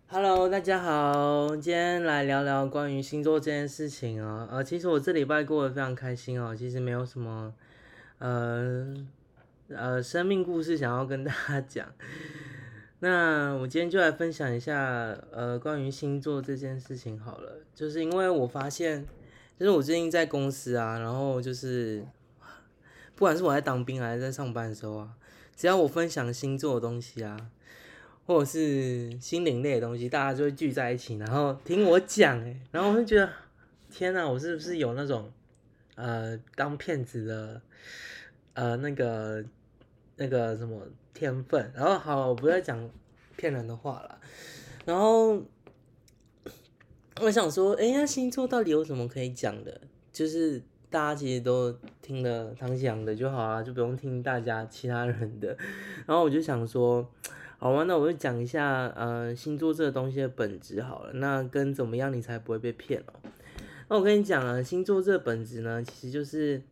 Hello，大家好，今天来聊聊关于星座这件事情哦。其实我这礼拜过得非常开心哦，其实没有什么呃生命故事想要跟大家讲。那我今天就来分享一下关于星座这件事情好了，就是因为我发现，就是我最近在公司啊，然后就是不管是我在当兵还是在上班的时候啊，只要我分享星座的东西啊。或者是心灵类的东西，大家就会聚在一起，然后听我讲，然后我就觉得，天哪，我是不是有那种当骗子的那个什么天分？然后好，我不再讲骗人的话了。然后我想说，那星座到底有什么可以讲的？就是大家其实都听了唐启阳的就好啊，就不用听大家其他人的。然后我就想说，好吧，那我就讲一下星座这个东西的本质好了。那跟怎么样你才不会被骗哦？那我跟你讲啊，星座这个本质呢，其实就是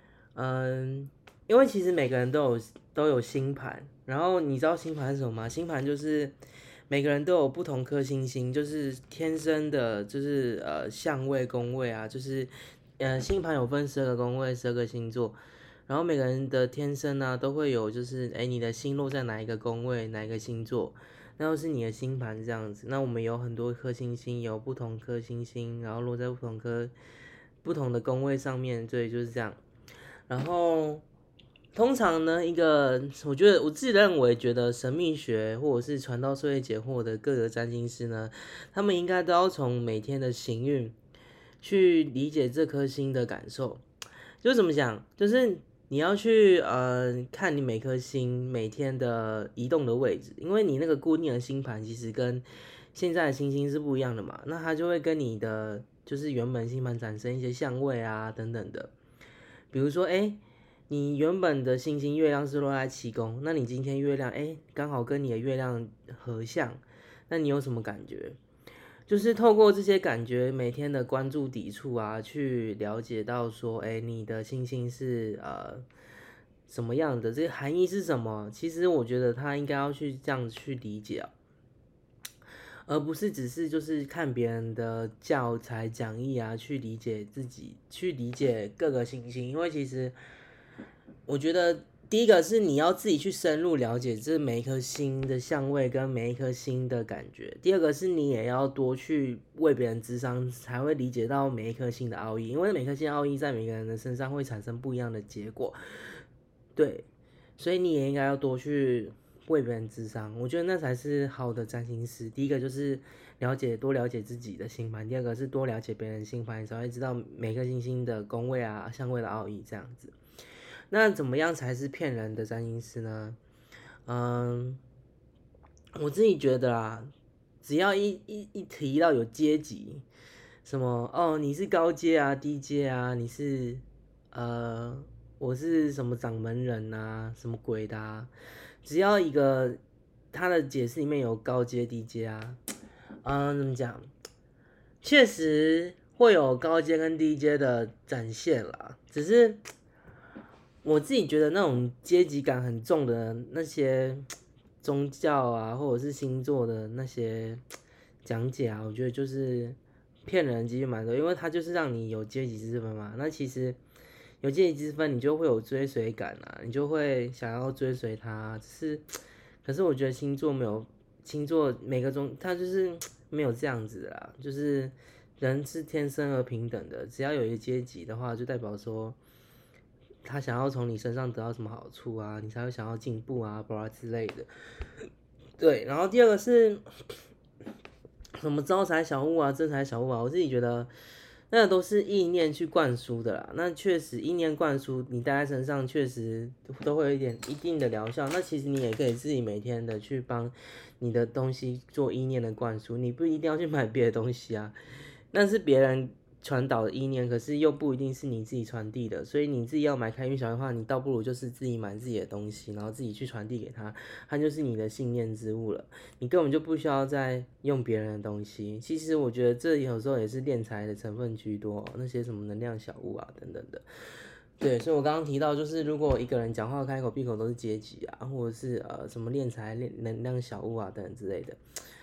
因为其实每个人都有星盘，然后你知道星盘是什么吗？星盘就是每个人都有不同颗星星，就是天生的，就是相位、宫位啊，就是星盘有分12个宫位、12个星座，然后每个人的天生呢、都会有，就是你的星落在哪一个宫位、哪一个星座，那又是你的星盘这样子。那我们有很多颗星星，有不同颗星星，然后落在不同的宫位上面，对，就是这样。然后通常呢，我觉得我自己觉得神秘学或者是传道授业解惑的各个占星师呢，他们应该都要从每天的行运去理解这颗星的感受。就怎么讲，就是你要去看你每颗星每天的移动的位置，因为你那个固定的星盘其实跟现在的星星是不一样的嘛，那它就会跟你的就是原本星盘产生一些相位啊等等的。比如说，你原本的星星月亮是落在7宫，那你今天月亮刚好跟你的月亮合相，那你有什么感觉？就是透过这些感觉，每天的关注抵触啊，去了解到说，你的星星是什么样的，这个含义是什么？其实我觉得他应该要去这样子去理解啊，而不是只是就是看别人的教材讲义啊，去理解自己，去理解各个星星，因为其实我觉得第一个是你要自己去深入了解这每一颗星的相位跟每一颗星的感觉。第二个是你也要多去为别人咨商，才会理解到每一颗星的奥义，因为每颗星的奥义在每个人的身上会产生不一样的结果。对，所以你也应该要多去为别人咨商，我觉得那才是好的占星师。第一个就是多了解自己的星盘，第二个是多了解别人的星盘，你才会知道每颗星星的宫位啊、相位的奥义这样子。那怎么样才是骗人的占星师呢？嗯，我自己觉得啦，只要一提到有阶级，什么哦，你是高阶啊、低阶啊，你是我是什么掌门人啊，什么鬼的啊，只要一个他的解释里面有高阶、低阶啊，怎么讲？确实会有高阶跟低阶的展现啦，只是我自己觉得那种阶级感很重的那些宗教啊，或者是星座的那些讲解啊，我觉得就是骗人几率蛮多，因为它就是让你有阶级之分嘛。那其实有阶级之分，你就会有追随感啊，你就会想要追随它。可是我觉得星座没有，星座每个它就是没有这样子的啦，就是人是天生而平等的，只要有一个阶级的话，就代表说。他想要从你身上得到什么好处啊，你才会想要进步啊，巴拉之类的。对，然后第二个是什么招财小物啊、正财小物啊，我自己觉得那都是意念去灌输的啦。那确实意念灌输，你戴在身上确实都会有一定的疗效。那其实你也可以自己每天的去帮你的东西做意念的灌输，你不一定要去买别的东西啊，那是别人传导的意念，可是又不一定是你自己传递的，所以你自己要买开运小的话，你倒不如就是自己买自己的东西，然后自己去传递给他，它就是你的信念之物了，你根本就不需要再用别人的东西。其实我觉得这有时候也是敛财的成分居多，那些什么能量小物啊等等的。对，所以我刚刚提到，就是如果一个人讲话开口闭口都是阶级啊，或者是什么敛财、能量小物啊等等之类的，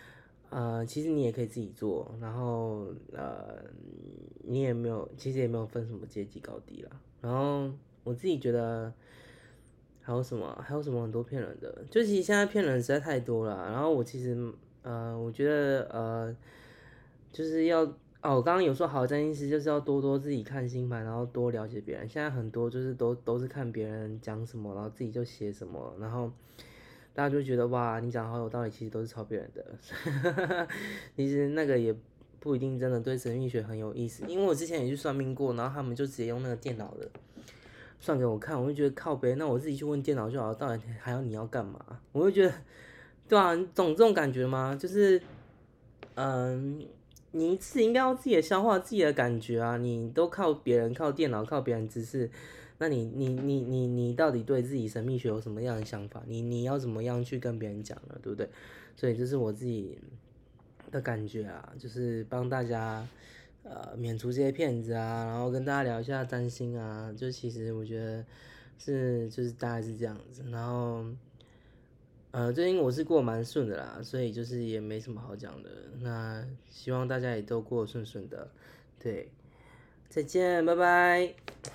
其实你也可以自己做，然后你也没有，其实也没有分什么阶级高低啦。然后我自己觉得还有什么，还有什么很多骗人的，就其实现在骗人实在太多了。然后我其实我觉得就是要哦，我刚刚有说好占星师就是要多多自己看星盘，然后多了解别人。现在很多就是都是看别人讲什么，然后自己就写什么，然后大家就会觉得哇，你讲得好有道理，其实都是抄别人的。其实那个也不一定真的对神秘学很有意思，因为我之前也去算命过，然后他们就直接用那个电脑的算给我看，我就觉得靠北，那我自己去问电脑就好了，到底还要你要干嘛？我就觉得，对啊，你懂这种感觉吗？就是，你自己应该要自己的消化自己的感觉啊，你都靠别人、靠电脑、靠别人知识，那你到底对自己神秘学有什么样的想法？你要怎么样去跟别人讲呢？对不对？所以这是我自己的感觉啊，就是帮大家免除这些骗子啊，然后跟大家聊一下占星啊，就其实我觉得就是大概是这样子，然后最近我是过蛮顺的啦，所以就是也没什么好讲的，那希望大家也都过得顺顺的，对，再见，拜拜。